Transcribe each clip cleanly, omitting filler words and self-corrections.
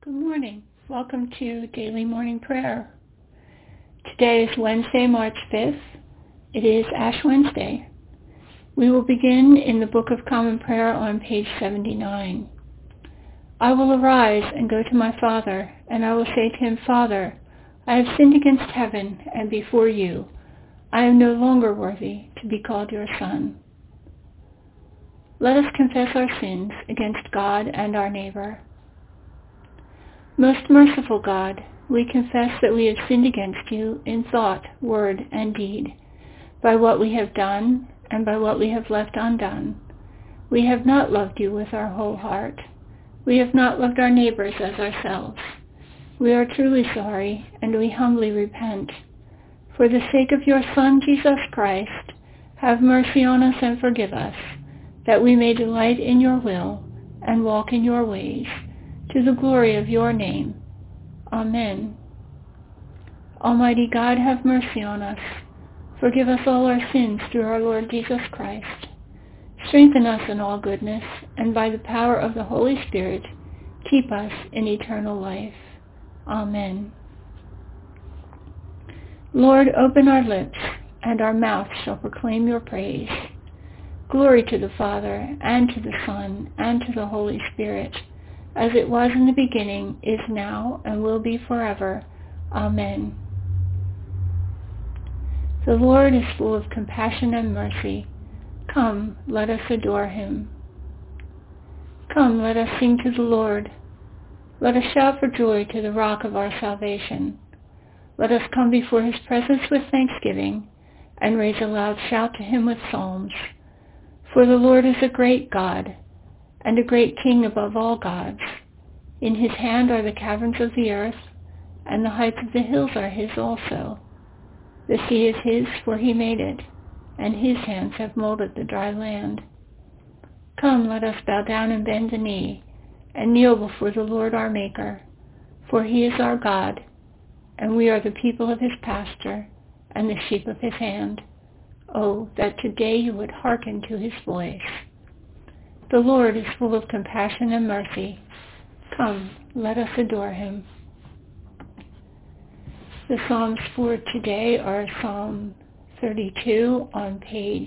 Good morning. Welcome to Daily Morning Prayer. Today is Wednesday, March 5th. It is Ash Wednesday. We will begin in the Book of Common Prayer on page 79. I will arise and go to my Father, and I will say to him, Father, I have sinned against heaven and before you. I am no longer worthy to be called your son. Let us confess our sins against God and our neighbor. Most merciful God, we confess that we have sinned against you in thought, word, and deed, by what we have done and by what we have left undone. We have not loved you with our whole heart. We have not loved our neighbors as ourselves. We are truly sorry, and we humbly repent. For the sake of your Son, Jesus Christ, have mercy on us and forgive us, that we may delight in your will and walk in your ways, to the glory of your name. Amen. Almighty God, have mercy on us. Forgive us all our sins through our Lord Jesus Christ. Strengthen us in all goodness, and by the power of the Holy Spirit, keep us in eternal life. Amen. Lord, open our lips, and our mouth shall proclaim your praise. Glory to the Father, and to the Son, and to the Holy Spirit, as it was in the beginning, is now, and will be forever. Amen. The Lord is full of compassion and mercy. Come, let us adore him. Come, let us sing to the Lord. Let us shout for joy to the rock of our salvation. Let us come before his presence with thanksgiving, and raise a loud shout to him with psalms. For the Lord is a great God, and a great King above all gods. In his hand are the caverns of the earth, and the heights of the hills are his also. The sea is his, for he made it, and his hands have molded the dry land. Come, let us bow down and bend the knee, and kneel before the Lord our Maker, for he is our God, and we are the people of his pasture, and the sheep of his hand. Oh, that today you would hearken to his voice. The Lord is full of compassion and mercy. Come, let us adore him. The Psalms for today are Psalm 32 on page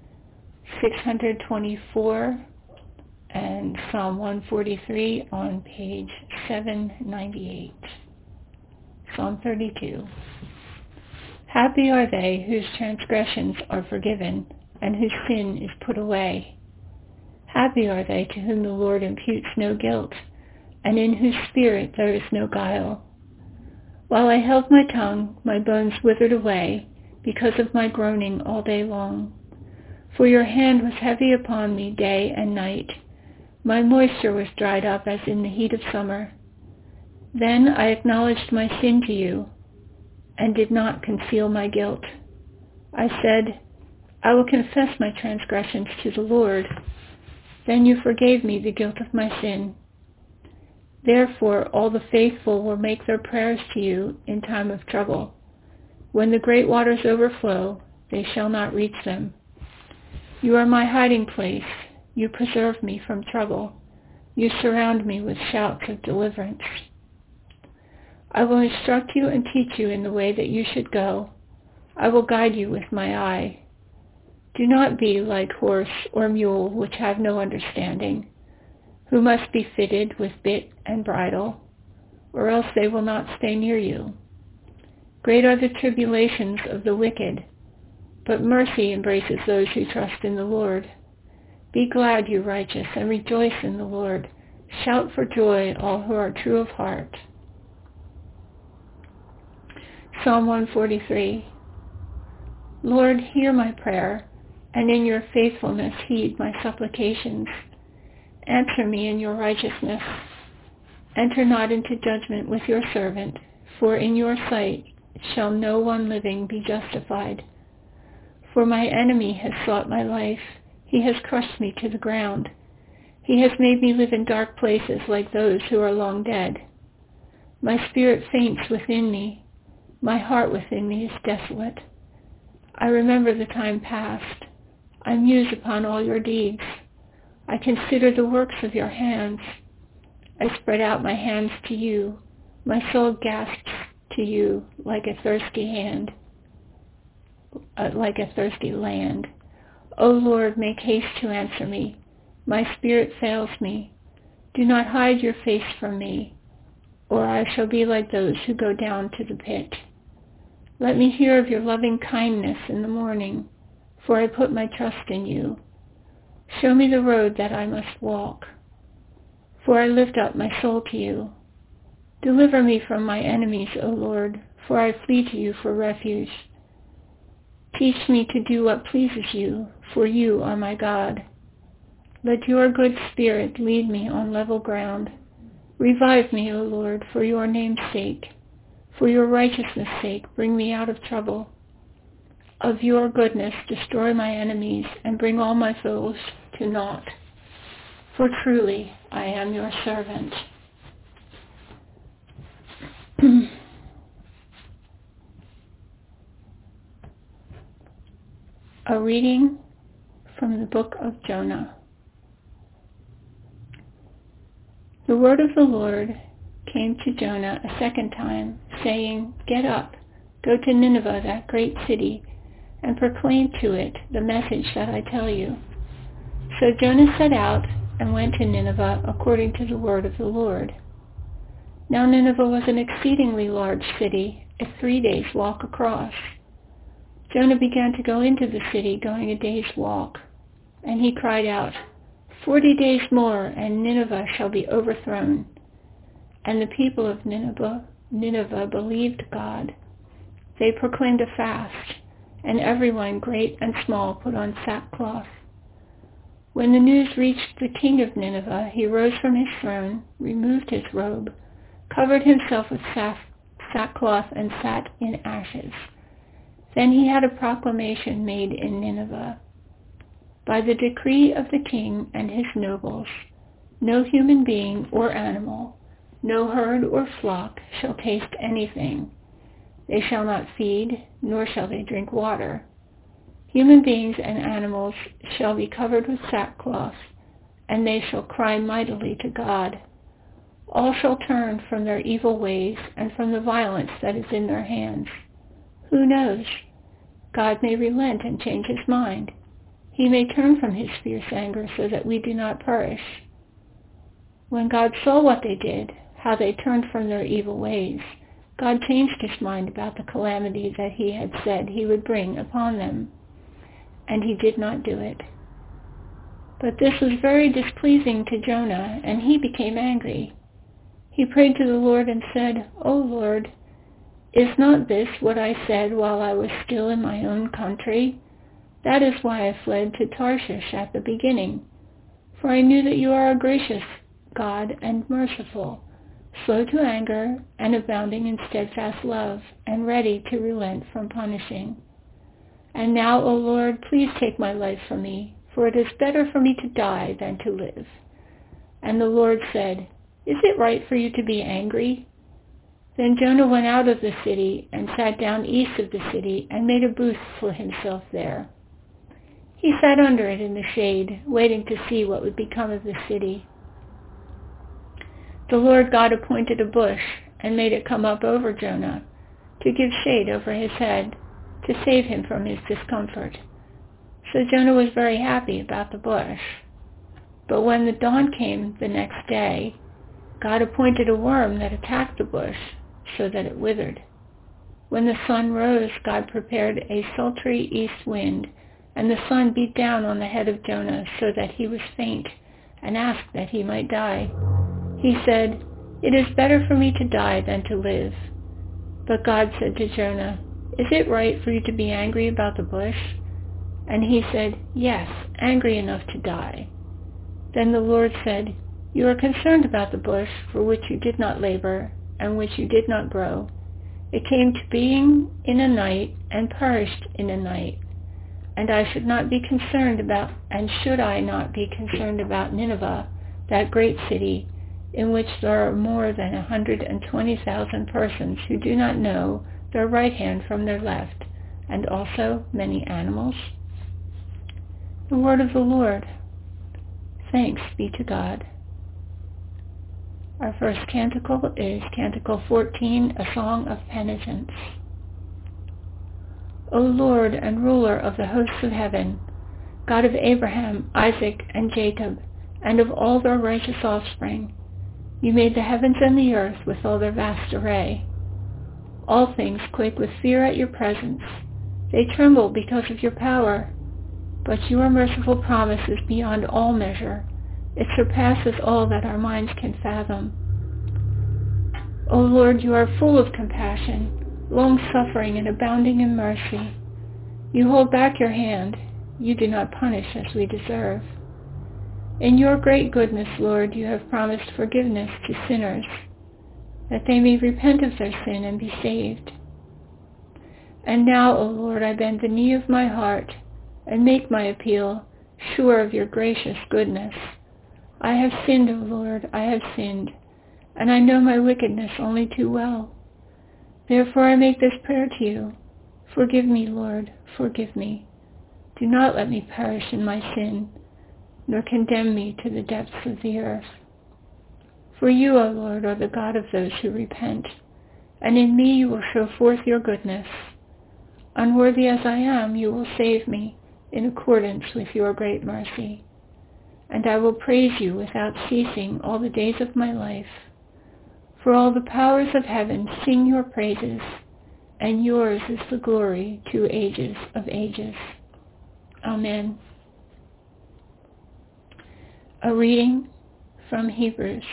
624 and Psalm 143 on page 798. Psalm 32. Happy are they whose transgressions are forgiven and whose sin is put away. Happy are they to whom the Lord imputes no guilt, and in whose spirit there is no guile. While I held my tongue, my bones withered away, because of my groaning all day long. For your hand was heavy upon me day and night. My moisture was dried up as in the heat of summer. Then I acknowledged my sin to you, and did not conceal my guilt. I said, I will confess my transgressions to the Lord. Then you forgave me the guilt of my sin. Therefore all the faithful will make their prayers to you in time of trouble. When the great waters overflow, they shall not reach them. You are my hiding place. You preserve me from trouble. You surround me with shouts of deliverance. I will instruct you and teach you in the way that you should go. I will guide you with my eye. Do not be like horse or mule, which have no understanding, who must be fitted with bit and bridle, or else they will not stay near you. Great are the tribulations of the wicked, but mercy embraces those who trust in the Lord. Be glad, you righteous, and rejoice in the Lord. Shout for joy, all who are true of heart. Psalm 143. Lord, hear my prayer, and in your faithfulness heed my supplications. Answer me in your righteousness. Enter not into judgment with your servant, for in your sight shall no one living be justified. For my enemy has sought my life. He has crushed me to the ground. He has made me live in dark places like those who are long dead. My spirit faints within me. My heart within me is desolate. I remember the time past. I muse upon all your deeds. I consider the works of your hands. I spread out my hands to you. My soul gasps to you like a thirsty land. O Lord, make haste to answer me. My spirit fails me. Do not hide your face from me, or I shall be like those who go down to the pit. Let me hear of your loving kindness in the morning, for I put my trust in you. Show me the road that I must walk, for I lift up my soul to you. Deliver me from my enemies, O Lord, for I flee to you for refuge. Teach me to do what pleases you, for you are my God. Let your good spirit lead me on level ground. Revive me, O Lord, for your name's sake. For your righteousness' sake, bring me out of trouble. Of your goodness, destroy my enemies and bring all my foes to naught. For truly, I am your servant. A reading from the book of Jonah. The word of the Lord came to Jonah a second time, saying, Get up, go to Nineveh, that great city, and proclaim to it the message that I tell you. So Jonah set out and went to Nineveh according to the word of the Lord. Now Nineveh was an exceedingly large city, a 3 days' walk across. Jonah began to go into the city, going a day's walk, and he cried out, 40 days more, and Nineveh shall be overthrown. And the people of Nineveh believed God. They proclaimed a fast, and everyone, great and small, put on sackcloth. When the news reached the king of Nineveh, he rose from his throne, removed his robe, covered himself with sackcloth, and sat in ashes. Then he had a proclamation made in Nineveh. By the decree of the king and his nobles, no human being or animal, no herd or flock shall taste anything. They shall not feed, nor shall they drink water. Human beings and animals shall be covered with sackcloth, and they shall cry mightily to God. All shall turn from their evil ways and from the violence that is in their hands. Who knows? God may relent and change his mind. He may turn from his fierce anger so that we do not perish. When God saw what they did, how they turned from their evil ways, God changed his mind about the calamity that he had said he would bring upon them, and he did not do it. But this was very displeasing to Jonah, and he became angry. He prayed to the Lord and said, O Lord, is not this what I said while I was still in my own country? That is why I fled to Tarshish at the beginning. For I knew that you are a gracious God and merciful, slow to anger and abounding in steadfast love, and ready to relent from punishing. And now, O Lord, please take my life from me, for it is better for me to die than to live. And the Lord said, Is it right for you to be angry? Then Jonah went out of the city and sat down east of the city and made a booth for himself there. He sat under it in the shade, waiting to see what would become of the city. The Lord God appointed a bush and made it come up over Jonah to give shade over his head, to save him from his discomfort. So Jonah was very happy about the bush. But when the dawn came the next day, God appointed a worm that attacked the bush so that it withered. When the sun rose, God prepared a sultry east wind, and the sun beat down on the head of Jonah so that he was faint, and asked that he might die. He said, It is better for me to die than to live. But God said to Jonah, Is it right for you to be angry about the bush? And he said, Yes, angry enough to die. Then the Lord said, You are concerned about the bush for which you did not labor and which you did not grow. It came to being in a night and perished in a night. And I should not be concerned about, and should I not be concerned about Nineveh, that great city, in which there are more than 120,000 persons who do not know their right hand from their left, and also many animals? The word of the Lord. Thanks be to God. Our first canticle is Canticle 14, a song of penitence. O Lord and ruler of the hosts of heaven, God of Abraham, Isaac, and Jacob, and of all their righteous offspring, you made the heavens and the earth with all their vast array. All things quake with fear at your presence. They tremble because of your power. But your merciful promise is beyond all measure. It surpasses all that our minds can fathom. O Lord, you are full of compassion, long-suffering and abounding in mercy. You hold back your hand. You do not punish as we deserve. In your great goodness, Lord, you have promised forgiveness to sinners, that they may repent of their sin and be saved. And now, O Lord, I bend the knee of my heart and make my appeal, sure of your gracious goodness. I have sinned, O Lord, I have sinned, and I know my wickedness only too well. Therefore I make this prayer to you. Forgive me, Lord, forgive me. Do not let me perish in my sin, nor condemn me to the depths of the earth. For you, O Lord, are the God of those who repent, and in me you will show forth your goodness. Unworthy as I am, you will save me in accordance with your great mercy. And I will praise you without ceasing all the days of my life. For all the powers of heaven sing your praises, and yours is the glory to ages of ages. Amen. A reading from Hebrews.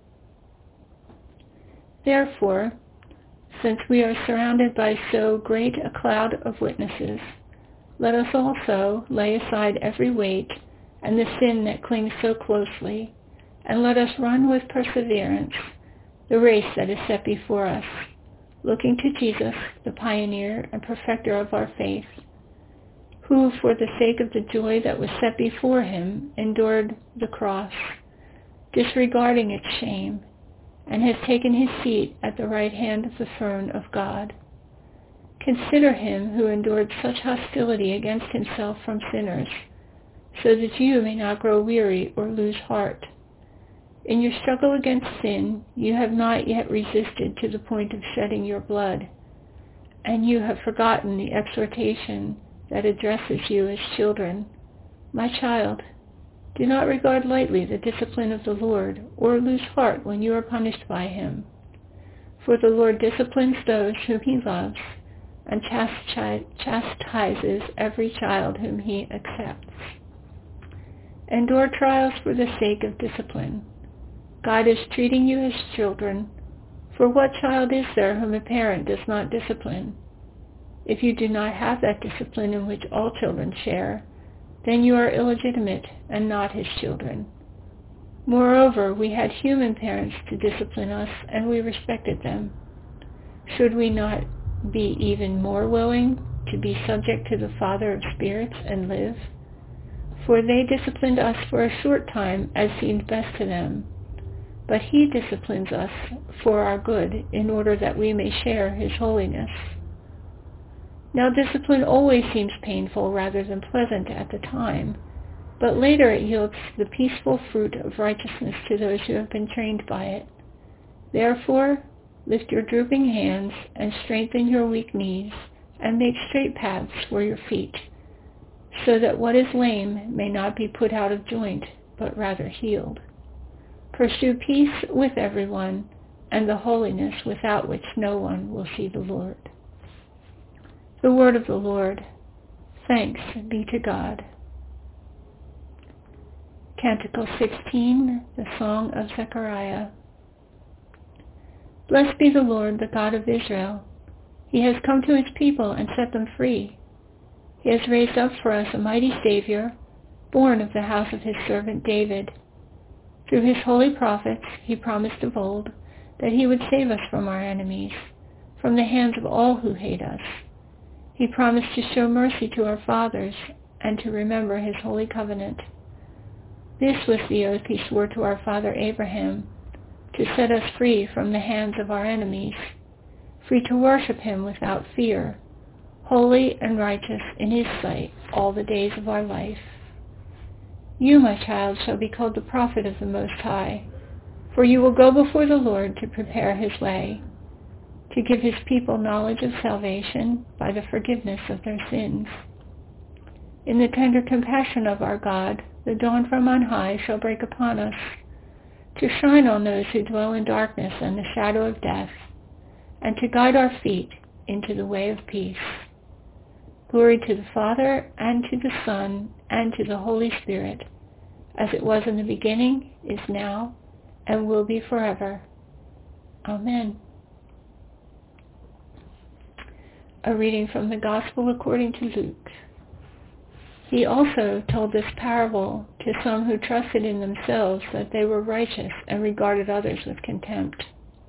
Therefore, since we are surrounded by so great a cloud of witnesses, let us also lay aside every weight and the sin that clings so closely, and let us run with perseverance the race that is set before us, looking to Jesus, the pioneer and perfecter of our faith, who, for the sake of the joy that was set before him, endured the cross, disregarding its shame, and has taken his seat at the right hand of the throne of God. Consider him who endured such hostility against himself from sinners, so that you may not grow weary or lose heart. In your struggle against sin, you have not yet resisted to the point of shedding your blood, and you have forgotten the exhortation that addresses you as children. My child, do not regard lightly the discipline of the Lord, or lose heart when you are punished by him. For the Lord disciplines those whom he loves, and chastises every child whom he accepts. Endure trials for the sake of discipline. God is treating you as children, for what child is there whom a parent does not discipline? If you do not have that discipline in which all children share, then you are illegitimate and not his children. Moreover, we had human parents to discipline us, and we respected them. Should we not be even more willing to be subject to the Father of spirits and live? For they disciplined us for a short time as seemed best to them, but he disciplines us for our good in order that we may share his holiness. Now discipline always seems painful rather than pleasant at the time, but later it yields the peaceful fruit of righteousness to those who have been trained by it. Therefore, lift your drooping hands and strengthen your weak knees, and make straight paths for your feet, so that what is lame may not be put out of joint, but rather healed. Pursue peace with everyone, and the holiness without which no one will see the Lord. The word of the Lord. Thanks be to God. Canticle 16, the Song of Zechariah. Blessed be the Lord, the God of Israel. He has come to his people and set them free. He has raised up for us a mighty Savior, born of the house of his servant David. Through his holy prophets he promised of old that he would save us from our enemies, from the hands of all who hate us. He promised to show mercy to our fathers and to remember his holy covenant. This was the oath he swore to our father Abraham, to set us free from the hands of our enemies, free to worship him without fear, holy and righteous in his sight all the days of our life. You, my child, shall be called the prophet of the Most High, For you will go before the Lord to prepare his way, to give his people knowledge of salvation by the forgiveness of their sins. In the tender compassion of our God, the dawn from on high shall break upon us, to shine on those who dwell in darkness and the shadow of death, and to guide our feet into the way of peace. Glory to the Father, and to the Son, and to the Holy Spirit, as it was in the beginning, is now, and will be forever. Amen. A reading from the Gospel according to Luke. He also told this parable to some who trusted in themselves that they were righteous and regarded others with contempt.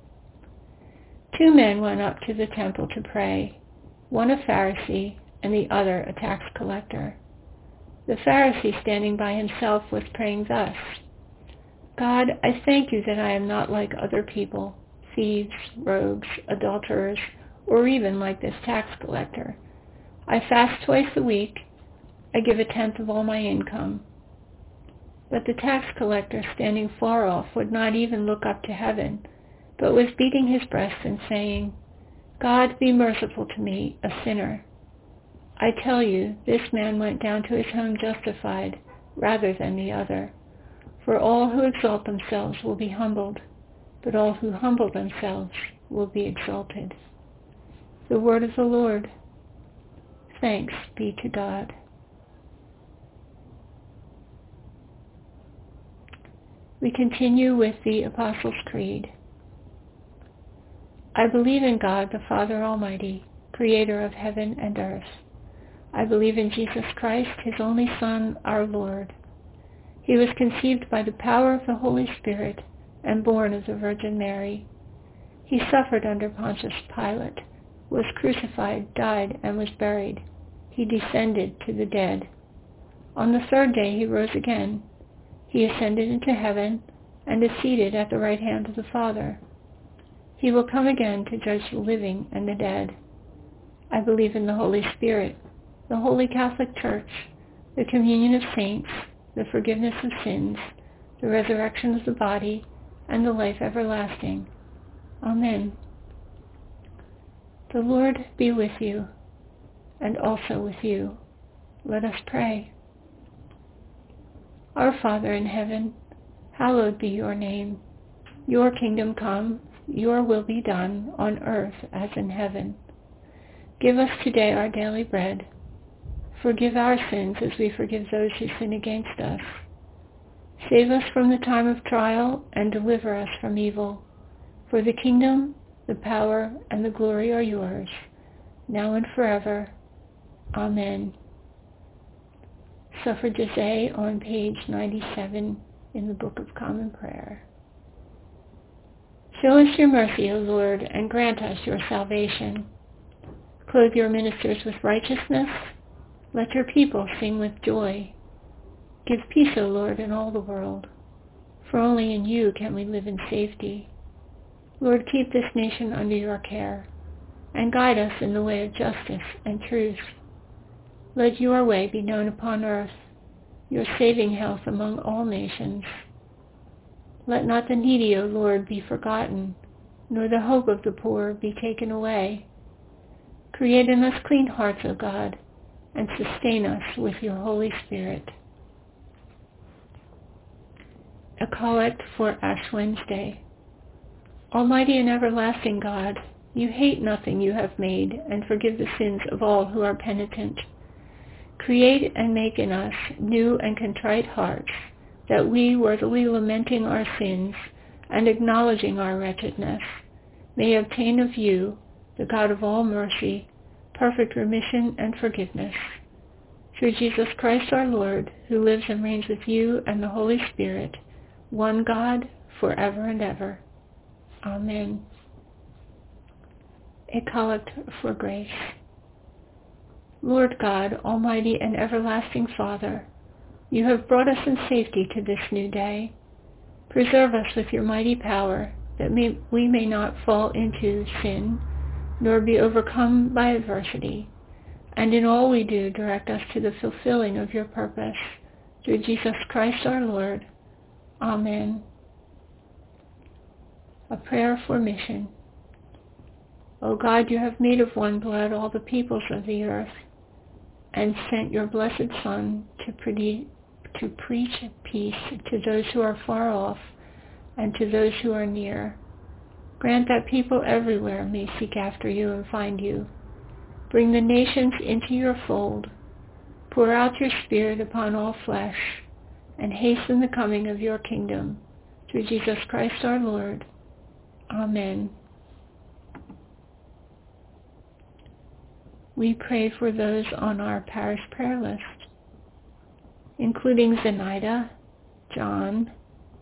2 men went up to the temple to pray, one a Pharisee and the other a tax collector. The Pharisee, standing by himself, was praying thus: God, I thank you that I am not like other people, thieves, rogues, adulterers, or even like this tax collector. I fast twice a week. I give 1/10 of all my income. But the tax collector, standing far off, would not even look up to heaven, but was beating his breast and saying, God, be merciful to me, a sinner. I tell you, this man went down to his home justified rather than the other. For all who exalt themselves will be humbled, but all who humble themselves will be exalted. The word of the Lord. Thanks be to God. We continue with the Apostles' Creed. I believe in God, the Father Almighty, creator of heaven and earth. I believe in Jesus Christ, his only Son, our Lord. He was conceived by the power of the Holy Spirit and born of the Virgin Mary. He suffered under Pontius Pilate, was crucified, died, and was buried. He descended to the dead. On the 3rd day he rose again. He ascended into heaven and is seated at the right hand of the Father. He will come again to judge the living and the dead. I believe in the Holy Spirit, the Holy Catholic Church, the communion of saints, the forgiveness of sins, the resurrection of the body, and the life everlasting. Amen. The Lord be with you, and also with you. Let us pray. Our Father in heaven, hallowed be your name. Your kingdom come, your will be done on earth as in heaven. Give us today our daily bread. Forgive our sins as we forgive those who sin against us. Save us from the time of trial and deliver us from evil. For the kingdom, the power, and the glory are yours, now and forever. Amen. Suffrages A on page 97 in the Book of Common Prayer. Show us your mercy, O Lord, and grant us your salvation. Clothe your ministers with righteousness. Let your people sing with joy. Give peace, O Lord, in all the world, for only in you can we live in safety. Lord, keep this nation under your care, and guide us in the way of justice and truth. Let your way be known upon earth, your saving health among all nations. Let not the needy, O Lord, be forgotten, nor the hope of the poor be taken away. Create in us clean hearts, O God, and sustain us with your Holy Spirit. A collect for Ash Wednesday. Almighty and everlasting God, you hate nothing you have made, and forgive the sins of all who are penitent. Create and make in us new and contrite hearts, that we, worthily lamenting our sins and acknowledging our wretchedness, may obtain of you, the God of all mercy, perfect remission and forgiveness. Through Jesus Christ our Lord, who lives and reigns with you and the Holy Spirit, one God, forever and ever. Amen. A collect for grace. Lord God, almighty and everlasting Father, you have brought us in safety to this new day. Preserve us with your mighty power, that we may not fall into sin, nor be overcome by adversity. And in all we do, direct us to the fulfilling of your purpose. Through Jesus Christ our Lord. Amen. A prayer for mission. O God, you have made of one blood all the peoples of the earth, and sent your blessed Son to preach peace to those who are far off and to those who are near. Grant that people everywhere may seek after you and find you. Bring the nations into your fold. Pour out your Spirit upon all flesh, and hasten the coming of your kingdom. Through Jesus Christ our Lord. Amen. We pray for those on our parish prayer list, including Zenaida, John,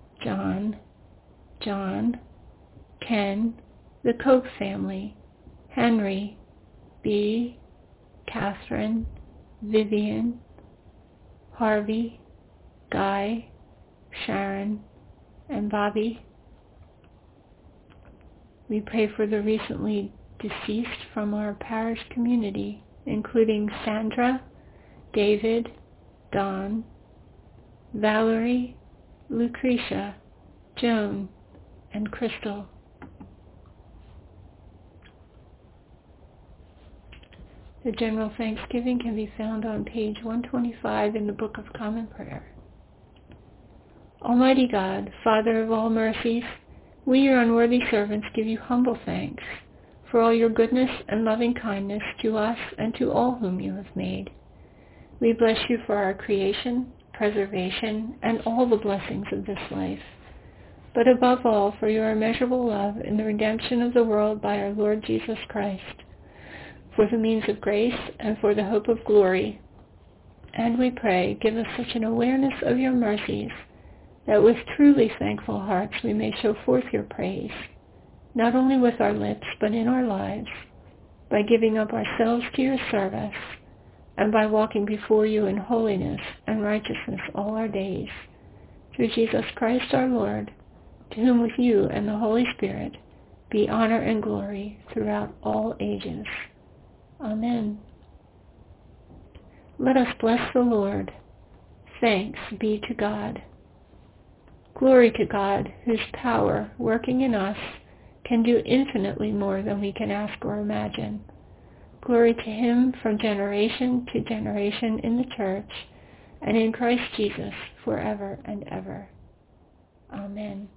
Ken, the Koch family, Henry, B, Catherine, Vivian, Harvey, Guy, Sharon, and Bobby. We pray for the recently deceased from our parish community, including Sandra, David, Don, Valerie, Lucretia, Joan, and Crystal. The General Thanksgiving can be found on page 125 in the Book of Common Prayer. Almighty God, Father of all mercies, we, your unworthy servants, give you humble thanks for all your goodness and loving kindness to us and to all whom you have made. We bless you for our creation, preservation, and all the blessings of this life, but above all for your immeasurable love in the redemption of the world by our Lord Jesus Christ, for the means of grace and for the hope of glory. And we pray, give us such an awareness of your mercies that with truly thankful hearts we may show forth your praise, not only with our lips but in our lives, by giving up ourselves to your service and by walking before you in holiness and righteousness all our days. Through Jesus Christ our Lord, to whom with you and the Holy Spirit be honor and glory throughout all ages. Amen. Let us bless the Lord. Thanks be to God. Glory to God, whose power, working in us, can do infinitely more than we can ask or imagine. Glory to him from generation to generation in the Church and in Christ Jesus forever and ever. Amen.